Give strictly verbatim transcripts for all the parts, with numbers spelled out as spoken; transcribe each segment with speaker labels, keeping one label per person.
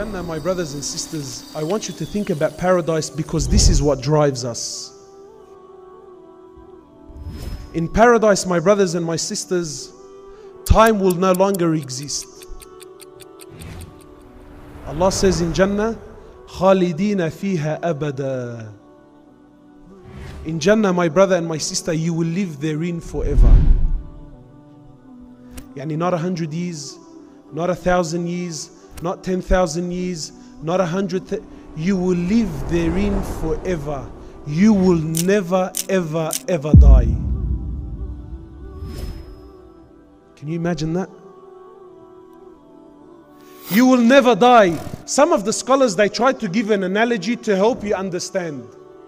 Speaker 1: Jannah, my brothers and sisters, I want you to think about paradise, because this is what drives us. In paradise, my brothers and my sisters, time will no longer exist. Allah says in Jannah, خَالِدِينَ فِيهَا أَبَدًا. In Jannah, my brother and my sister, you will live therein forever. Yani not a hundred years, not a thousand years, not ten thousand years, not a hundred. Th you will live therein forever. You will never, ever, ever die. Can you imagine that? You will never die. Some of the scholars, they tried to give an analogy to help you understand.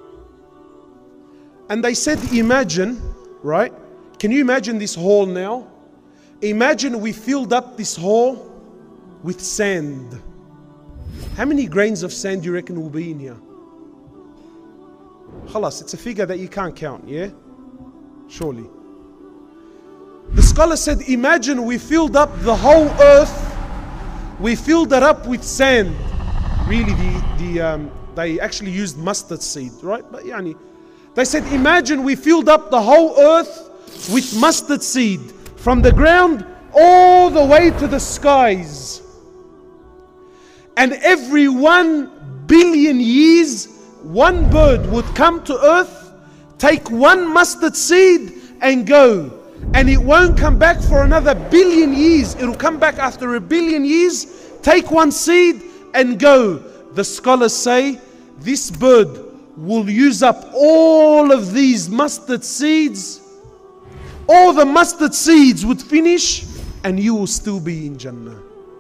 Speaker 1: And they said, imagine, right? Can you imagine this hall now? Imagine we filled up this hall with sand. How many grains of sand do you reckon will be in here? Khalas, it's a figure that you can't count, yeah? Surely. The scholar said, imagine we filled up the whole earth, we filled it up with sand. Really, the, the, um, they actually used mustard seed, right? But yani, they said, imagine we filled up the whole earth with mustard seed, from the ground all the way to the skies. And every one billion years, one bird would come to earth, take one mustard seed and go. And it won't come back for another billion years. It'll come back after a billion years, take one seed and go. The scholars say this bird will use up all of these mustard seeds. All the mustard seeds would finish and you will still be in Jannah.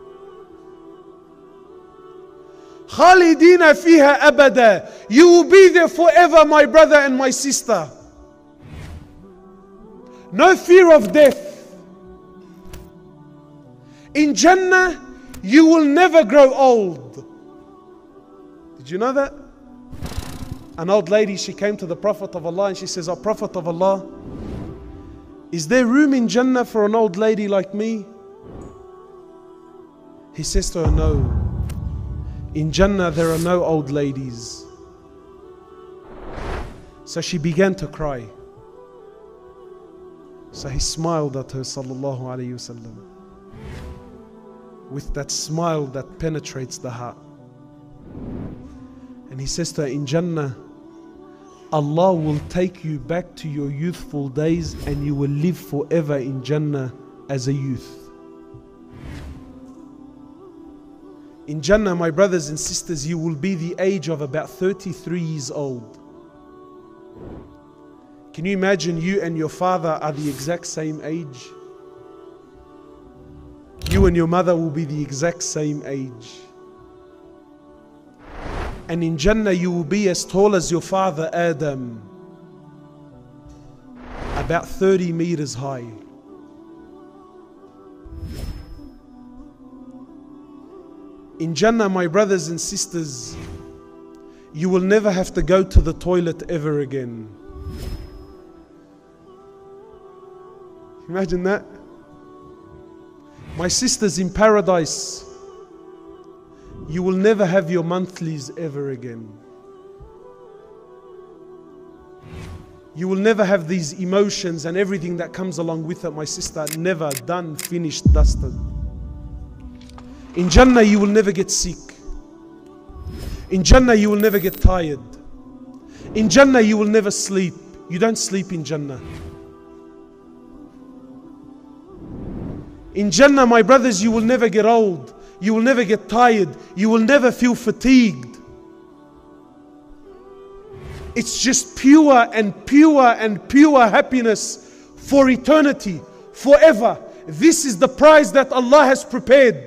Speaker 1: Khalidina fiha abada. You will be there forever, my brother and my sister. No fear of death. In Jannah, you will never grow old. Did you know that? An old lady, she came to the Prophet of Allah and she says, "Oh Prophet of Allah, is there room in Jannah for an old lady like me?" He says to her, "No. In Jannah there are no old ladies." So she began to cry. So he smiled at her, sallallahu alayhi wasallam, with that smile that penetrates the heart. And he says to her, in Jannah, Allah will take you back to your youthful days and you will live forever in Jannah as a youth. In Jannah, my brothers and sisters, you will be the age of about thirty-three years old. Can you imagine you and your father are the exact same age? You and your mother will be the exact same age. And in Jannah you will be as tall as your father Adam, about thirty meters high. In Jannah, my brothers and sisters, you will never have to go to the toilet ever again. Imagine that. My sisters, in paradise, you will never have your monthlies ever again. You will never have these emotions and everything that comes along with it, my sister. Never. Done, finished, dusted. In Jannah, you will never get sick. In Jannah, you will never get tired. In Jannah, you will never sleep. You don't sleep in Jannah. In Jannah, my brothers, you will never get old. You will never get tired. You will never feel fatigued. It's just pure and pure and pure happiness for eternity, forever. This is the prize that Allah has prepared.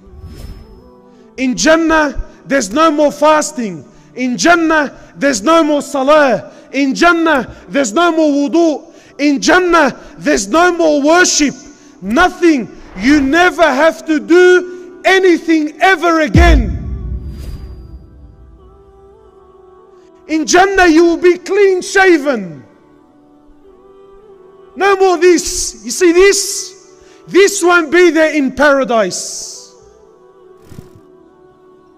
Speaker 1: In Jannah, there's no more fasting. In Jannah, there's no more salah. In Jannah, there's no more wudu. In Jannah, there's no more worship. Nothing. You never have to do anything ever again. In Jannah, you will be clean shaven. No more this. You see this? This won't be there in paradise.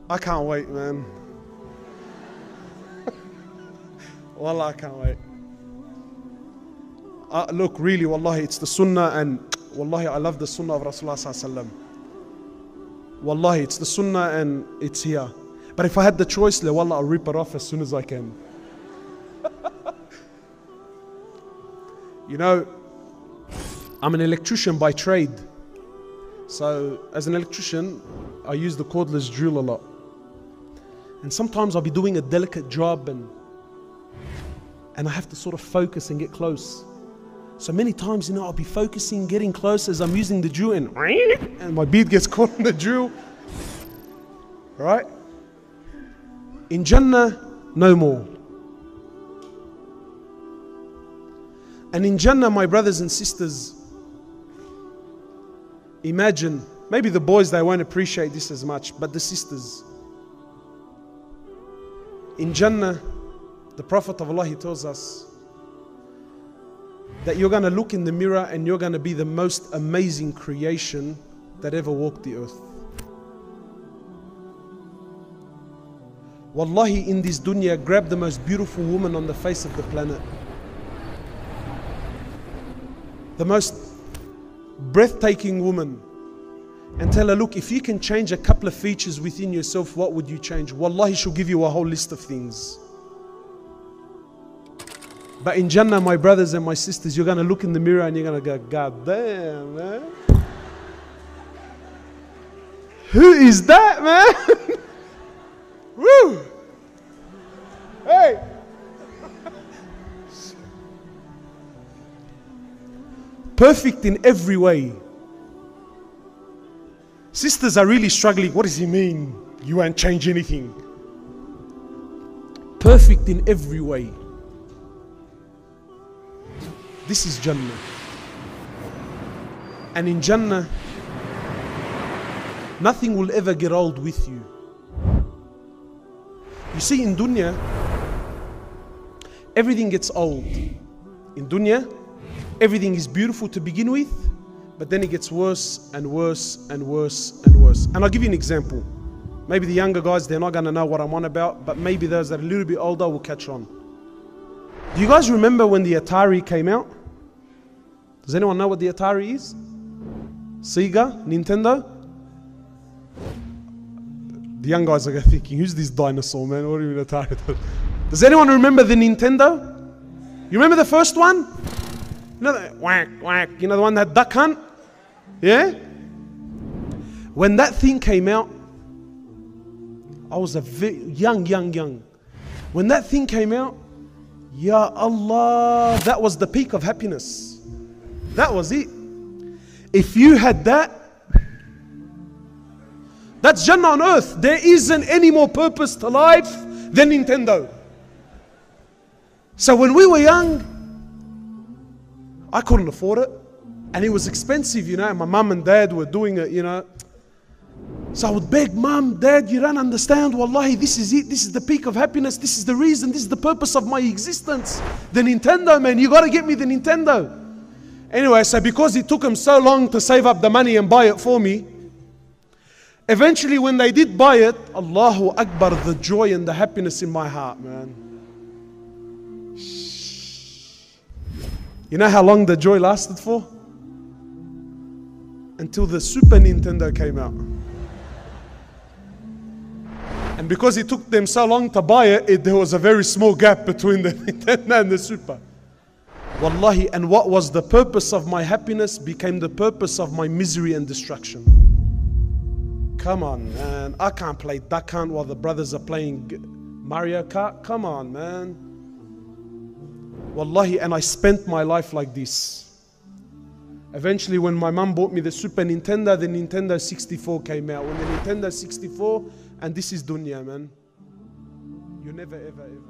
Speaker 1: I can't wait, man. Wallah, I can't wait. Uh, look, really, wallahi, it's the sunnah, and wallahi, I love the sunnah of Rasulullah sallallahu alaihi wasallam. Wallahi, it's the sunnah and it's here. But if I had the choice, wallah, I'll rip it off as soon as I can. You know, I'm an electrician by trade. So as an electrician, I use the cordless drill a lot. And sometimes I'll be doing a delicate job and and I have to sort of focus and get close. So many times, you know, I'll be focusing, getting close as I'm using the drill, and, and my bead gets caught in the drill. Right? In Jannah, no more. And in Jannah, my brothers and sisters, imagine, maybe the boys, they won't appreciate this as much, but the sisters. In Jannah, the Prophet of Allah, he tells us that you're going to look in the mirror and you're going to be the most amazing creation that ever walked the earth. Wallahi, in this dunya, grab the most beautiful woman on the face of the planet. The most breathtaking woman. And tell her, look, if you can change a couple of features within yourself, what would you change? Wallahi, she'll give you a whole list of things. But in Jannah, my brothers and my sisters, you're going to look in the mirror and you're going to go, God damn, man. Who is that, man? Woo! Hey! Perfect in every way. Sisters are really struggling. What does he mean? You won't change anything. Perfect in every way. This is Jannah. And in Jannah, nothing will ever get old with you. You see, in dunya, everything gets old. In dunya, everything is beautiful to begin with, but then it gets worse and worse and worse and worse. And I'll give you an example. Maybe the younger guys, they're not going to know what I'm on about, but maybe those that are a little bit older will catch on. Do you guys remember when the Atari came out? Does anyone know what the Atari is? Sega? Nintendo? The young guys are thinking, who's this dinosaur, man? What do you mean Atari? Does anyone remember the Nintendo? You remember the first one? You know the whack, whack, you know the one that duck hunt? Yeah? When that thing came out, I was a very young, young, young. When that thing came out, Ya Allah, that was the peak of happiness. That was it. If you had that, that's Jannah on earth. There isn't any more purpose to life than Nintendo. So when we were young, I couldn't afford it. And it was expensive, you know. My mum and dad were doing it, you know. So I would beg, Mum, Dad, you don't understand. Wallahi, this is it. This is the peak of happiness. This is the reason. This is the purpose of my existence. The Nintendo, man. You got to get me the Nintendo. Anyway, so because it took them so long to save up the money and buy it for me, eventually when they did buy it, Allahu Akbar, the joy and the happiness in my heart, man. You know how long the joy lasted for? Until the Super Nintendo came out. And because it took them so long to buy it, it there was a very small gap between the Nintendo and the Super. Wallahi, and what was the purpose of my happiness became the purpose of my misery and destruction. Come on, man. I can't play Duck Hunt while the brothers are playing Mario Kart. Come on, man. Wallahi, and I spent my life like this. Eventually, when my mum bought me the Super Nintendo, the Nintendo sixty-four came out. When the Nintendo sixty-four, and this is dunya, man. You never, ever, ever.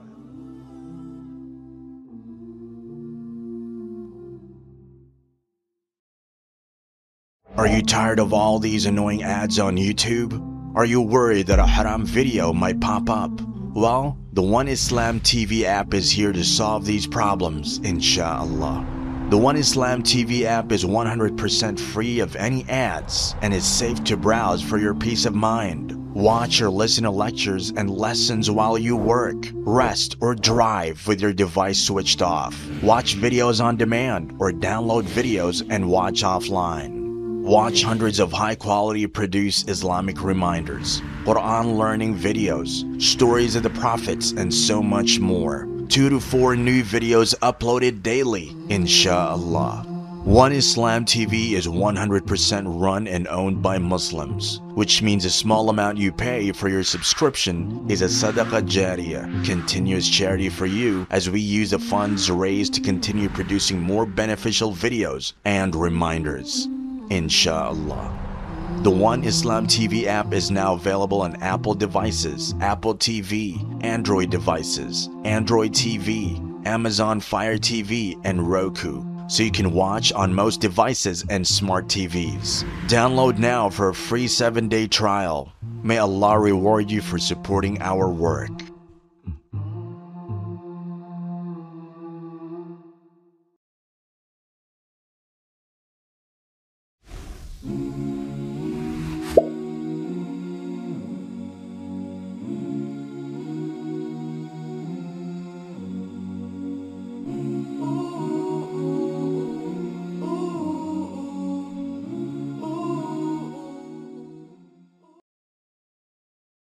Speaker 2: Are you tired of all these annoying ads on YouTube? Are you worried that a haram video might pop up? Well, the One Islam T V app is here to solve these problems, inshallah. The One Islam T V app is one hundred percent free of any ads and is safe to browse for your peace of mind. Watch or listen to lectures and lessons while you work, rest, or drive with your device switched off. Watch videos on demand or download videos and watch offline. Watch hundreds of high-quality produced Islamic reminders, Quran learning videos, stories of the prophets, and so much more. Two to four new videos uploaded daily, inshallah. One Islam T V is one hundred percent run and owned by Muslims, which means a small amount you pay for your subscription is a sadaqah jariyah, continuous charity for you, as we use the funds raised to continue producing more beneficial videos and reminders, inshallah. The One Islam T V app is now available on Apple devices, Apple T V, Android devices, Android T V, Amazon Fire T V, and Roku, so you can watch on most devices and smart T Vs. Download now for a free seven day trial. May Allah reward you for supporting our work.